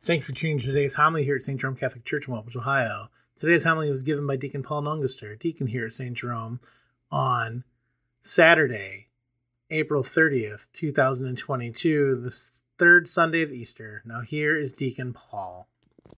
Thank you for tuning to today's homily here at St. Jerome Catholic Church in Wabash, Ohio. Today's homily was given by Deacon Paul Nungaster, deacon here at St. Jerome, on Saturday, April 30th, 2022, the third Sunday of Easter. Now here is Deacon Paul.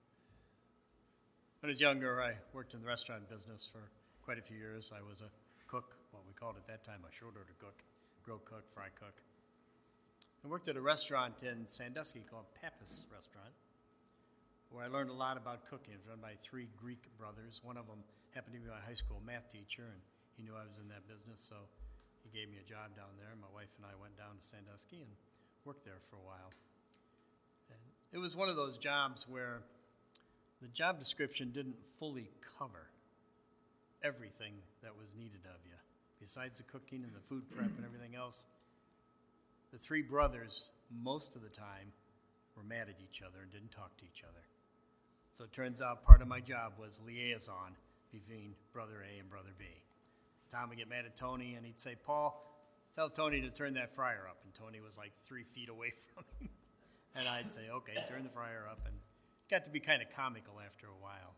When I was younger, I worked in the restaurant business for quite a few years. I was a cook, what we called at that time a short order cook, grill cook, fry cook. I worked at a restaurant in Sandusky called Pappas Restaurant, where I learned a lot about cooking. It was run by three Greek brothers. One of them happened to be my high school math teacher, and he knew I was in that business, so he gave me a job down there. My wife and I went down to Sandusky and worked there for a while. And it was one of those jobs where the job description didn't fully cover everything that was needed of you. Besides the cooking and the food prep and everything else, the three brothers, most of the time, were mad at each other and didn't talk to each other. So it turns out part of my job was liaison between brother A and brother B. Tom would get mad at Tony, and he'd say, "Paul, tell Tony to turn that fryer up." And Tony was like 3 feet away from him. And I'd say, "Okay, turn the fryer up." And it got to be kind of comical after a while.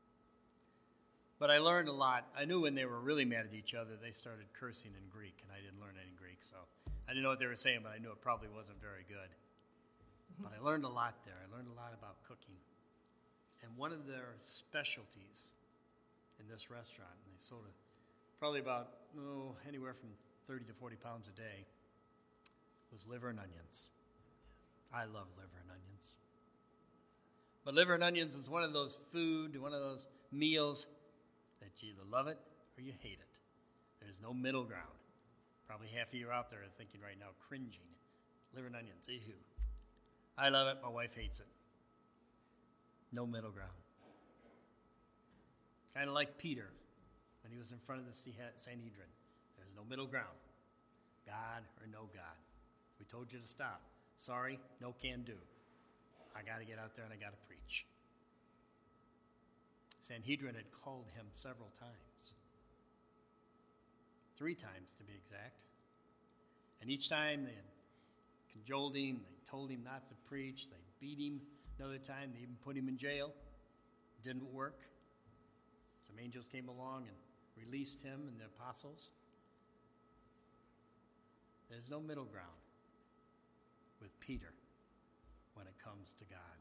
But I learned a lot. I knew when they were really mad at each other, they started cursing in Greek, and I didn't learn any Greek, so I didn't know what they were saying, but I knew it probably wasn't very good. But I learned a lot there. I learned a lot about cooking. And one of their specialties in this restaurant, and they sold it probably about anywhere from 30 to 40 pounds a day, was liver and onions. I love liver and onions. But liver and onions is one of those meals that you either love it or you hate it. There's no middle ground. Probably half of you out there are thinking right now, cringing. Liver and onions, ew. I love it. My wife hates it. No middle ground. Kind of like Peter when he was in front of the Sanhedrin. There's no middle ground. God or no God. We told you to stop. Sorry, no can do. I got to get out there and I got to preach. Sanhedrin had called him several times. 3 times to be exact. And each time they had cajoled him, they told him not to preach, they beat him. Another time they even put him in jail. Didn't work. Some angels came along and released him and the apostles. There's no middle ground with Peter when it comes to God.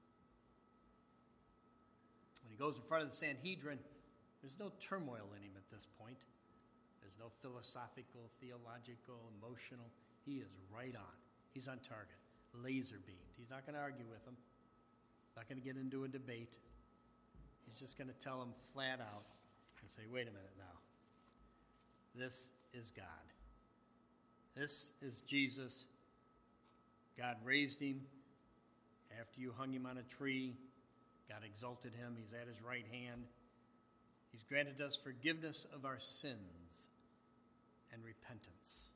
When he goes in front of the Sanhedrin, there's no turmoil in him at this point. There's no philosophical, theological, emotional. He is right on. He's on target. Laser beamed. He's not going to argue with them. Not going to get into a debate. He's just going to tell them flat out and say, wait a minute now. This is God. This is Jesus. God raised him after you hung him on a tree. God exalted him. He's at his right hand. He's granted us forgiveness of our sins and repentance.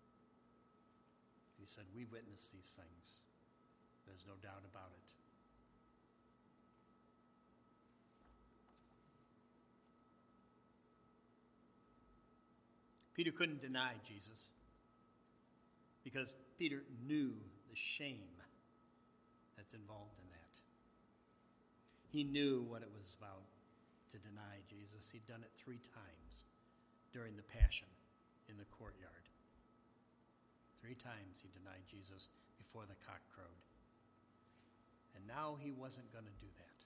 He said, we witness these things. There's no doubt about it. Peter couldn't deny Jesus because Peter knew the shame that's involved in that. He knew what it was about to deny Jesus. He'd done it 3 times during the Passion in the courtyard. 3 times he denied Jesus before the cock crowed. And now he wasn't going to do that.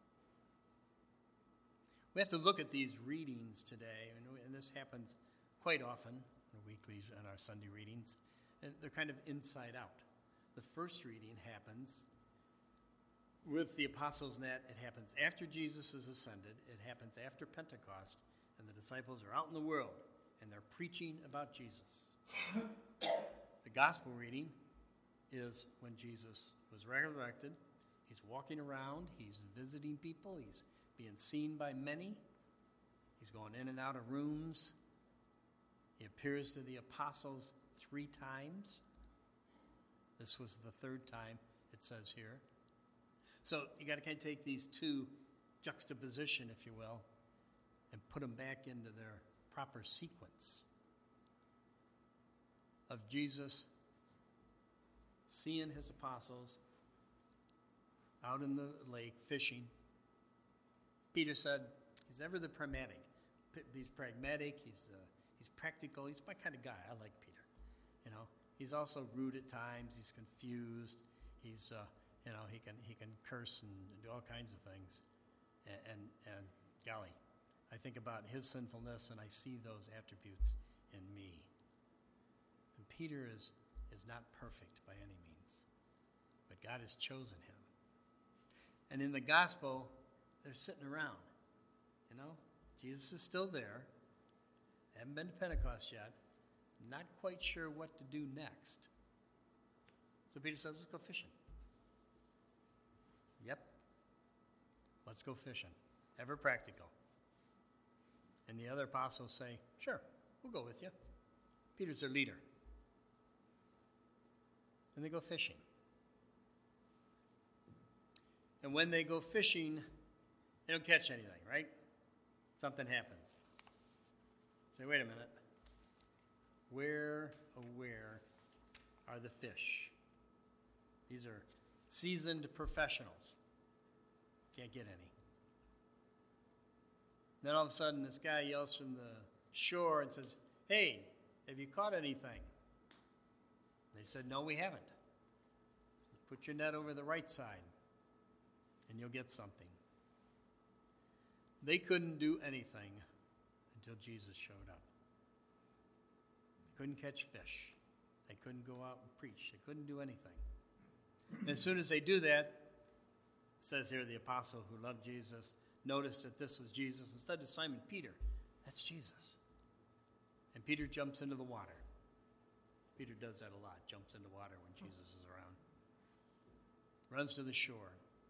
We have to look at these readings today, and this happens quite often in weeklies and our Sunday readings. And they're kind of inside out. The first reading happens with the apostles' net. It happens after Jesus is ascended. It happens after Pentecost, and the disciples are out in the world, and they're preaching about Jesus. The gospel reading is when Jesus was resurrected. He's walking around. He's visiting people. He's being seen by many. He's going in and out of rooms. He appears to the apostles 3 times. This was the 3rd time, it says here. So you got to kind of take these 2 juxtaposition, if you will, and put them back into their proper sequence of Jesus seeing his apostles out in the lake fishing. Peter said, he's ever the pragmatic. He's pragmatic, he's practical, he's my kind of guy. I like Peter. He's also rude at times, he's confused, he's, he can curse and do all kinds of things. And golly, I think about his sinfulness and I see those attributes in me. And Peter is not perfect by any means, but God has chosen him. And in the gospel, they're sitting around, Jesus is still there. They haven't been to Pentecost yet. Not quite sure what to do next. So Peter says, let's go fishing. Yep. Let's go fishing. Ever practical. And the other apostles say, sure, we'll go with you. Peter's their leader. And they go fishing. And when they go fishing, they don't catch anything, right? Something happens. Say, wait a minute. Where are the fish? These are seasoned professionals. Can't get any. Then all of a sudden, this guy yells from the shore and says, hey, have you caught anything? They said, no, we haven't. Put your net over the right side, and you'll get something. They couldn't do anything until Jesus showed up. They couldn't catch fish. They couldn't go out and preach. They couldn't do anything. And as soon as they do that, it says here the apostle who loved Jesus noticed that this was Jesus. Instead of Simon Peter, that's Jesus. And Peter jumps into the water. Peter does that a lot, jumps into water when Jesus is around. Runs to the shore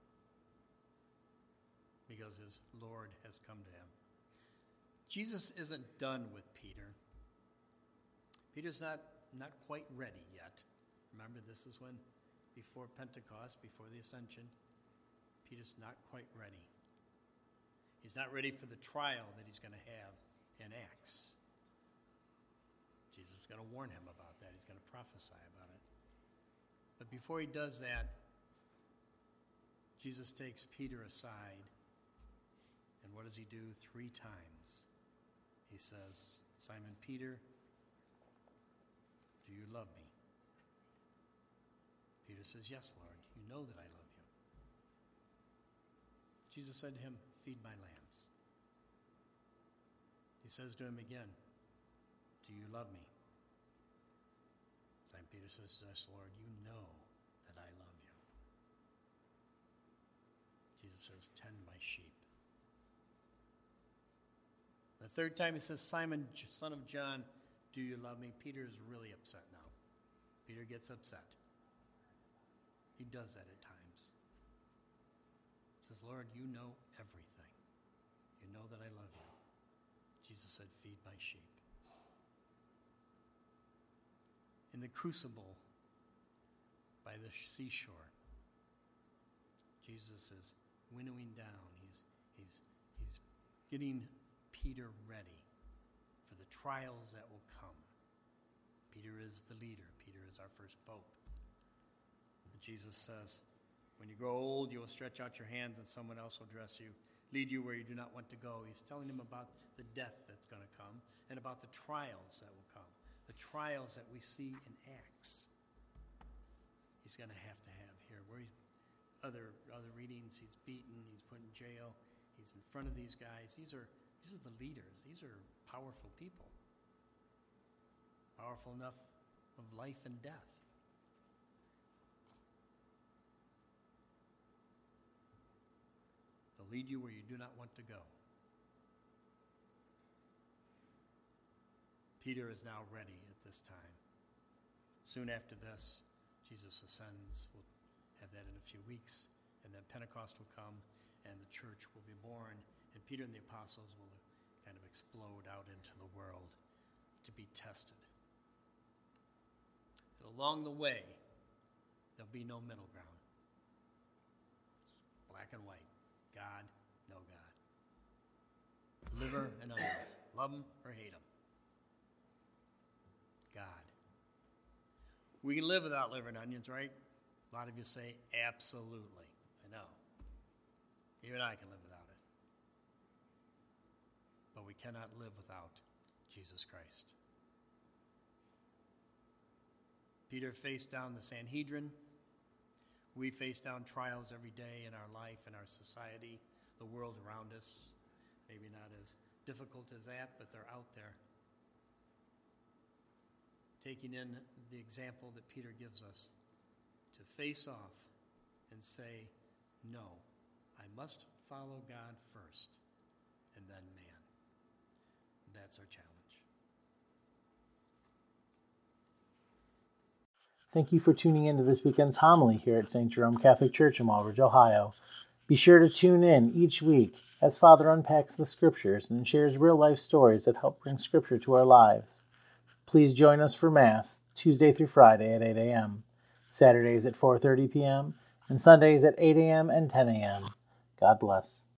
because his Lord has come to him. Jesus isn't done with Peter. Peter's not quite ready yet. Remember, this is when, before Pentecost, before the ascension, Peter's not quite ready. He's not ready for the trial that he's going to have in Acts. Jesus is going to warn him about that. He's going to prophesy about it. But before he does that, Jesus takes Peter aside, and what does he do 3 times? He says, Simon Peter, do you love me? Peter says, yes, Lord, you know that I love you. Jesus said to him, feed my lambs. He says to him again, do you love me? Simon Peter says, yes, Lord, you know that I love you. Jesus says, tend my sheep. The 3rd time he says, Simon, son of John, do you love me? Peter is really upset now. Peter gets upset. He does that at times. He says, Lord, you know everything. You know that I love you. Jesus said, feed my sheep. In the crucible by the seashore, Jesus is winnowing down. He's getting Peter ready for the trials that will come. Peter is the leader. Peter is our first pope. And Jesus says, when you grow old, you will stretch out your hands and someone else will dress you, lead you where you do not want to go. He's telling him about the death that's going to come and about the trials that will come, the trials that we see in Acts. He's going to have here, where other readings, he's beaten, he's put in jail, he's in front of these guys. These are the leaders. These are powerful people. Powerful enough of life and death. They'll lead you where you do not want to go. Peter is now ready at this time. Soon after this, Jesus ascends. We'll have that in a few weeks. And then Pentecost will come, and the church will be born, and Peter and the apostles will kind of explode out into the world to be tested. And along the way, there'll be no middle ground. It's black and white. God, no God. Liver and onions. Love them or hate them. God. We can live without liver and onions, right? A lot of you say, absolutely. And No. Even I can live without it. But we cannot live without Jesus Christ. Peter faced down the Sanhedrin. We face down trials every day in our life, in our society, the world around us. Maybe not as difficult as that, but they're out there. Taking in the example that Peter gives us to face off and say, no, I must follow God first and then man. That's our challenge. Thank you for tuning in to this weekend's homily here at St. Jerome Catholic Church in Walbridge, Ohio. Be sure to tune in each week as Father unpacks the Scriptures and shares real-life stories that help bring Scripture to our lives. Please join us for Mass Tuesday through Friday at 8 a.m., Saturdays at 4:30 p.m., and Sundays at 8 a.m. and 10 a.m. God bless.